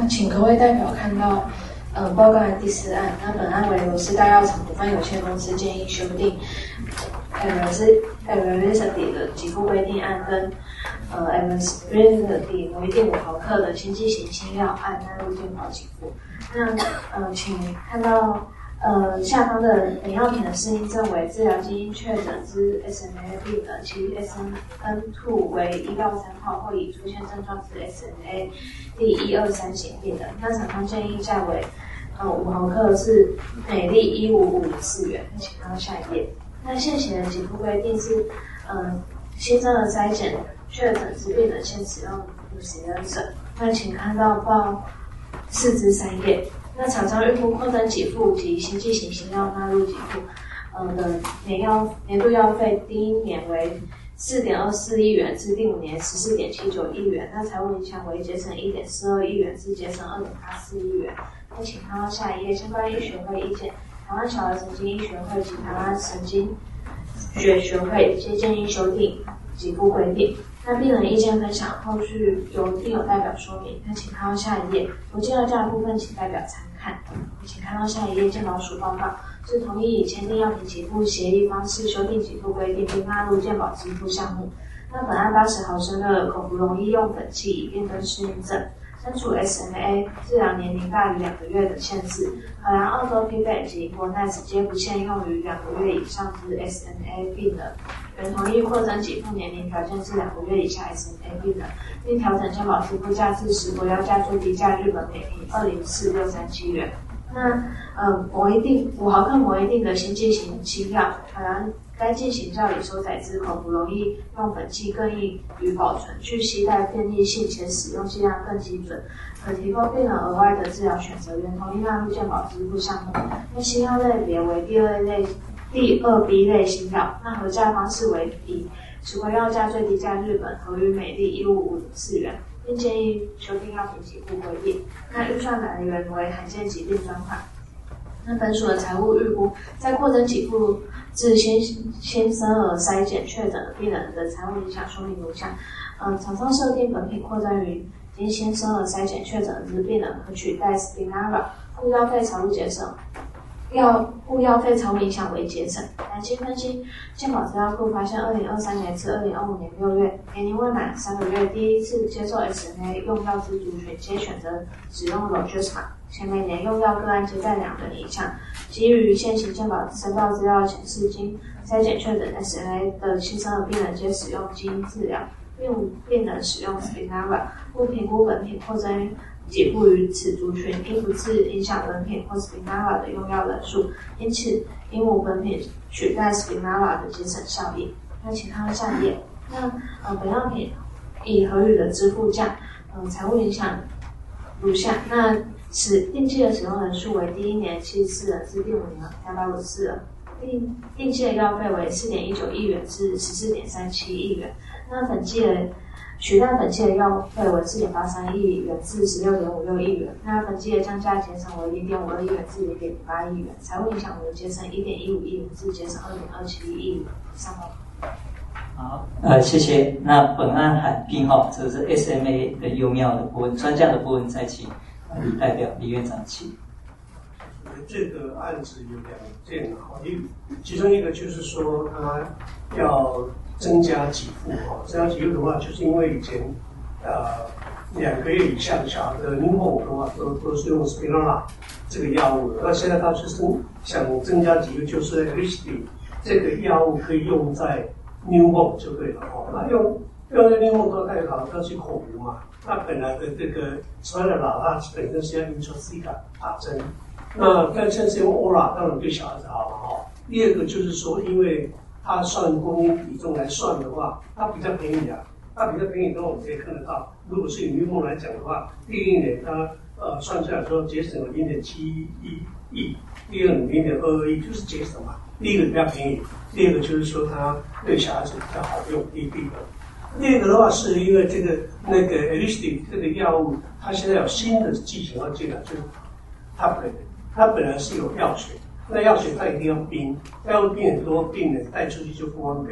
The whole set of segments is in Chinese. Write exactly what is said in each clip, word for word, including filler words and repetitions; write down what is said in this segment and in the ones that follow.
请各位代表看到呃报告的第四案。那本案为罗氏大药厂股份有限公司建议修订 Evrysdi 的给付规定案跟呃 Evrysdi 某一定五毫克的新剂型新药案纳入健保给付。那呃，请看到呃下方的本药品的适应症为治疗基因确诊之 S N A 病人，其 S N N 二 为一到三号或已出现症状之 S N A 第一二三型病人。那厂商建议价为呃五毫克是每粒一五五四元。请看到下一页。那现行的给付规定是，呃，新增的筛检确诊之病人先使用五十人者。那请看到报四至三页。那厂商预估扩增给付及新剂型新药纳入给付，呃的年药年度药费第一年为四点二四亿元至第五年十四点七九亿元。那财务影响为节省一点四二亿元至节省二点八四亿元。那请看到下一页，相关医学会意见。台湾小儿神经医学会及台湾神经学学会皆建议修订给付规定。那病人意见分享后续由病友代表说明。那请看到下一页，不计二价的部分请代表参看。请看到下一页，健保署报告是同意以签订药品给付协议方式修订给付规定，并纳入健保支付项目。那本案八十毫升的口服溶液用粉剂以便跟适应症。身处 S N A 治疗年龄大于两个月的限制，考量澳洲 P 贝及国奈斯皆不限用于两个月以上之 S N A 病人。原同意扩增给付年龄条件至两个月以下 S N A 病人，并调整健保支付价至十国药价最低价日本每瓶二零四六三七元。那呃，摩一定五毫克摩一定的新剂型新药，考量该剂型较以收载之口服溶液用粉剂更易于保存、去携带便利性且使用剂量更基准，可提供病人额外的治疗选择。原同意纳入健保支付项目。那新药类别为第二类、第二 B 类新药。那核价方式为以持回药价最低价日本合于每粒一五五四元，并建议修订药品给付规定。那预算来源为罕见疾病专款。那本署的财务预估，在扩增给付至新新生儿筛检确诊的病人的财务影响说明如下：呃，厂商设定本品扩增于经新生儿筛检确诊之病人可取代 Spinraza， 护药费财务节省，药护药费财务影响为节省。南京分析健保资料库发现，二零二三年至二零二五年六月，年龄未满三个月第一次接受 S N A 用药之族群，皆选择使用 Logesta。且每年用药个案皆在两人以上。基于现行健保申报资料显示，经筛检确诊 S N A 的新生儿病人皆使用基因治疗，并无病人使用 Spinraza， 故评估本品扩增给付于此族群，应不致影响本品或 Spinraza 的用药人数，因此应无本品取代 Spinraza 的节省效益。那请看到下一页。那呃，本药品以合理的支付价，呃，财务影响如下。那使定期的使用人数为第一年七十四人至第五年两百五十四人，定定期的药费为四点一九亿元至十四点三七亿元。那粉剂的取代粉剂的药费为四点八三亿元至十六点五六亿元。那粉剂的降价节省为零点五二亿元至零点零八亿元，财务影响为节省一点一五亿元至节省二点二七亿元。上报。 好，呃，谢谢。那本案罕病哈，这是 S M A 的用药的部分，专家的部分再请李代表李院长请。 这个案子有两件考虑，其中一个就是说，他要增加给付哈，增加给付的话，就是因为以前呃两个月以下的小孩的婴后的话，都都是用 Spinraza 这个药物的，那现在他就是想增加给付，就是 Evrysdi 这个药物可以用在 newborn 就对了哈，那用用在 newborn 都太好，它是口服嘛。那本来的这个 Spinraza 它本身是要 intrathecal 打针，那但现在是用 Oral， 当然对小孩子好了哈。第二个就是说，因为它算公斤体重来算的话，它比较便宜啊。它比较便宜的话，我们可以看得到，如果是以 newborn 来讲的话，第一年它呃算出来说节省了零点七一亿，第二年零点二二亿，就是节省嘛。第一个比较便宜，第二个就是说它对小孩子比较好用，第一个。第二个的话，是因为这个那个 Evrysdi 这个药物，它现在有新的剂型要进来，就是 tablet， 它本来是有药水，那药水它一定要冰，药物冰很多，病人带出去就不方便，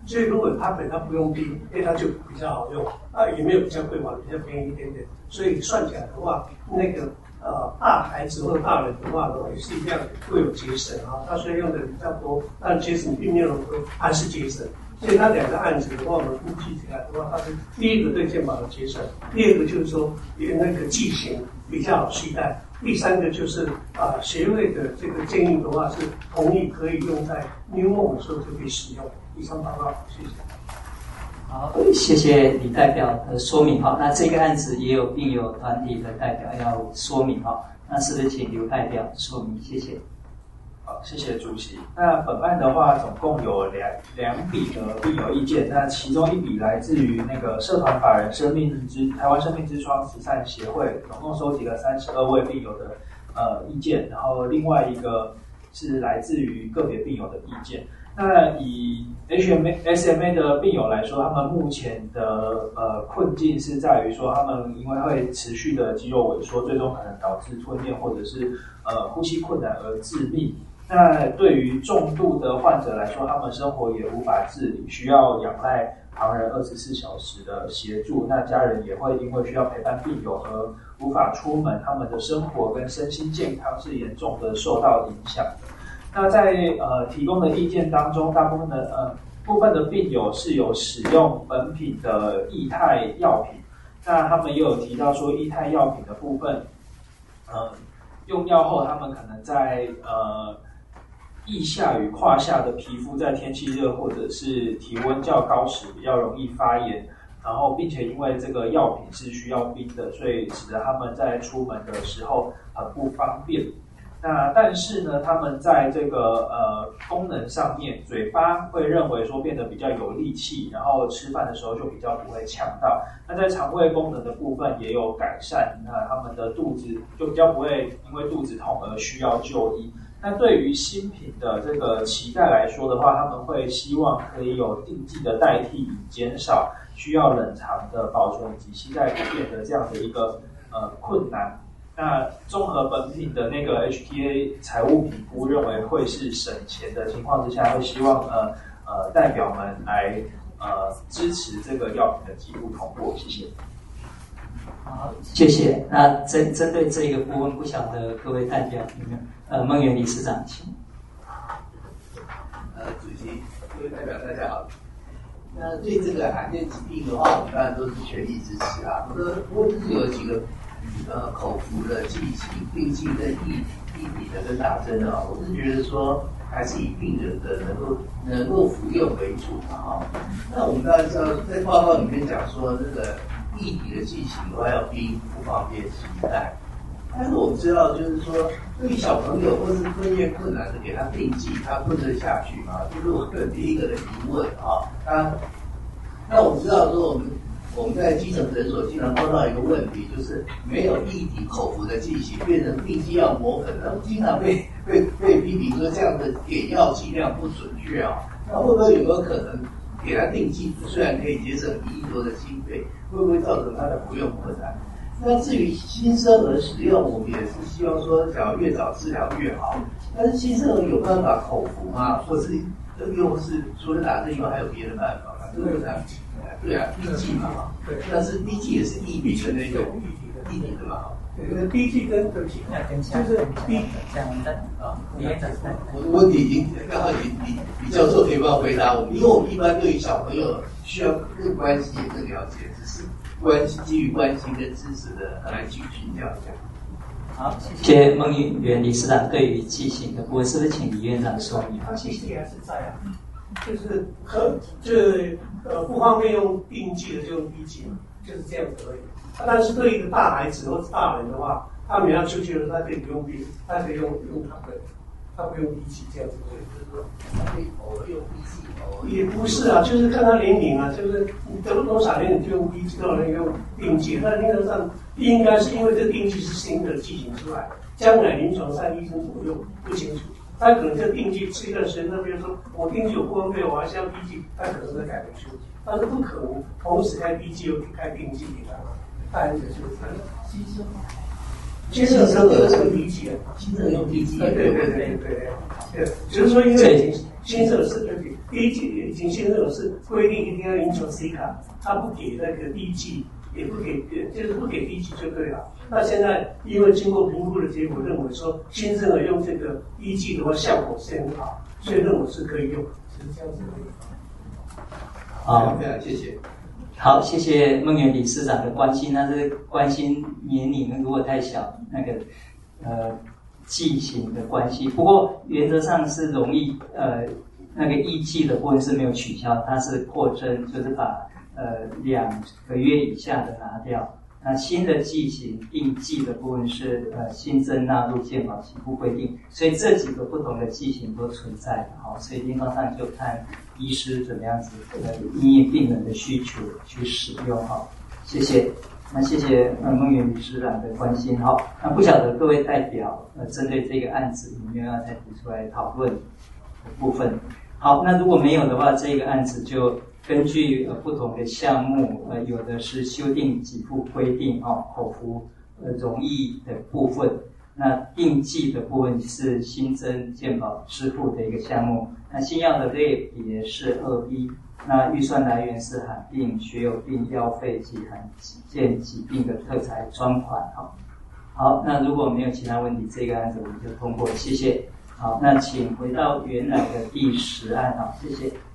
所以如果他本他不用 B， 哎，他就比较好用啊，也没有比较贵嘛，比较便宜一点点。所以算起来的话，那个呃大孩子或者大人的话的话也是一样会有节省啊。他虽然用的比较多，但节省并没有会还是节省。所以它两个案子的话，我们估计起来的话，它是第一个对健保的节省，第二个就是说那个剂型比较好携带，第三个就是啊、呃、协会的这个建议的话是同意可以用在 New Moon 的时候就可以使用。以上报告，谢谢。 好，谢谢李代表的说明哈。那这个案子也有病友团体的代表要说明哈，那是不是请刘代表说明？谢谢。 好，谢谢主席。那本案的话，总共有两两笔的病友意见，那其中一笔来自于那个社团法人生命之台湾生命之窗慈善协会，总共收集了三十二位病友的呃意见，然后另外一个是来自于个别病友的意见。那以 H M A S M A 的病友来说，他们目前的呃困境是在于说，他们因为会持续的肌肉萎缩，最终可能导致吞咽或者是呃呼吸困难而致命。那对于重度的患者来说，他们生活也无法自理，需要仰赖旁人二十四小时的协助。那家人也会因为需要陪伴病友而无法出门，他们的生活跟身心健康是严重的受到影响的。那在呃提供的意见当中，大部分的呃部分的病友是有使用本品的液态药品。那他们也有提到说，液态药品的部分，呃，用药后他们可能在呃腋下与胯下的皮肤在天气热或者是体温较高时比较容易发炎，然后并且因为这个药品是需要冰的，所以使得他们在出门的时候很不方便。那但是呢，他们在这个呃功能上面，嘴巴会认为说变得比较有力气，然后吃饭的时候就比较不会呛到。那在肠胃功能的部分也有改善，那他们的肚子就比较不会因为肚子痛而需要就医。那对于新品的这个期待来说的话，他们会希望可以有定剂的代替，以减少需要冷藏的保存以及携带不便的这样的一个呃困难。那综合本品的那个 H T A 财务评估认为会是省钱的情况之下，会希望呃呃代表们来呃支持这个药品的几步通过，谢谢。 好，谢谢。那针针对这个部分，不晓得各位代表有没有？呃，孟元理事长，请。 呃，主席，各位代表，大家好。那对这个罕见疾病的话，我们当然都是全力支持啊。不过，不过就是有几个呃口服的剂型、定剂跟液液体的跟打针的啊，我是觉得说还是以病人的能够能够服用为主嘛哈。那我们当然知道，在报告里面讲说，这个液体的剂型的话要冰，不方便携带。但是我们知道，就是说，对于小朋友或是吞咽困难的，给他定剂，他吞得下去吗？就是我的第一个的疑问啊。他，那我们知道说，我们我们在基层诊所经常碰到一个问题，就是没有液体口服的剂型，变成定剂要磨粉，那经常被被被批评说这样的给药剂量不准确啊。那会不会有没有可能给他定剂，虽然可以节省一亿多的经费，会不会造成他的服用困难？那至于新生儿使用，我们也是希望说，想要越早治疗越好。但是新生儿有办法口服吗？或是又是除了打针以外，还有别的办法吗？这个呢？对啊，滴剂嘛，对。但是滴剂也是液体的那种液体的嘛。 对，滴剂跟对不起，就是滴这样的啊， 我的问题已经刚好李李李教授可以帮我回答我们，因为我们一般对于小朋友需要更关心也更了解，只是关心基于关心跟支持的来去请教一下。 好，谢谢孟元理事长对于剂型的部分，是不是请李院长说明？ 他剂型还是在啊，就是和就是呃不方便用定剂的就用滴剂嘛，就是这样子而已。但是对一个大孩子或者大人的话，他们要出去的时候，他可以不用滴，他可以用用他的，他不用滴剂这样子，就是说他可以偶尔用滴剂。也不是啊，就是看他年龄啊，就是你得了多少年你就用滴剂，多少年用定剂。但原则上应该是因为这个定剂是新的剂型出来，将来临床上医生怎么用不清楚。他可能这定剂吃一段时间，那比如说我定剂有不方便，我还是要滴剂，他可能再改回去。但是不可能同时开滴剂又开定剂给他。大人就是新生儿，新生儿是滴剂啊， 新生儿用滴剂， 对对对对对对，只是说因为新生儿是对第一季已经新增是规定一定要引求 C 卡，他不给那个第一季，也不给，就是不给第一季就对了。那现在因为经过评估的结果，认为说新生儿用这个一季的话效果是很好，所以认为是可以用，是这样子的。 好， 非常谢谢。 好，谢谢孟元理事长的关心。那是关心年龄如果太小，那个呃剂型的关系。不过原则上是容易呃那个一剂的部分是没有取消，它是扩增，就是把呃两个月以下的拿掉。那新的剂型定剂的部分是呃新增纳入健保给付规定，所以这几个不同的剂型都存在的。好，所以临床上就看医师怎么样子呃因应病人的需求去使用。好，谢谢。那谢谢呃孟元理事长的关心。好，那不晓得各位代表呃针对这个案子有没有要再提出来讨论的部分？好，那如果没有的话，这个案子就根据呃不同的项目，呃有的是修订给付规定哦，口服呃容易的部分，那定剂的部分是新增健保支付的一个项目，那新药的类别是二 B， 那预算来源是罕病、血友病药费及罕见疾病的特裁专款。好，好，那如果没有其他问题，这个案子我们就通过，谢谢。好，那请回到原来的第十案。好，谢谢。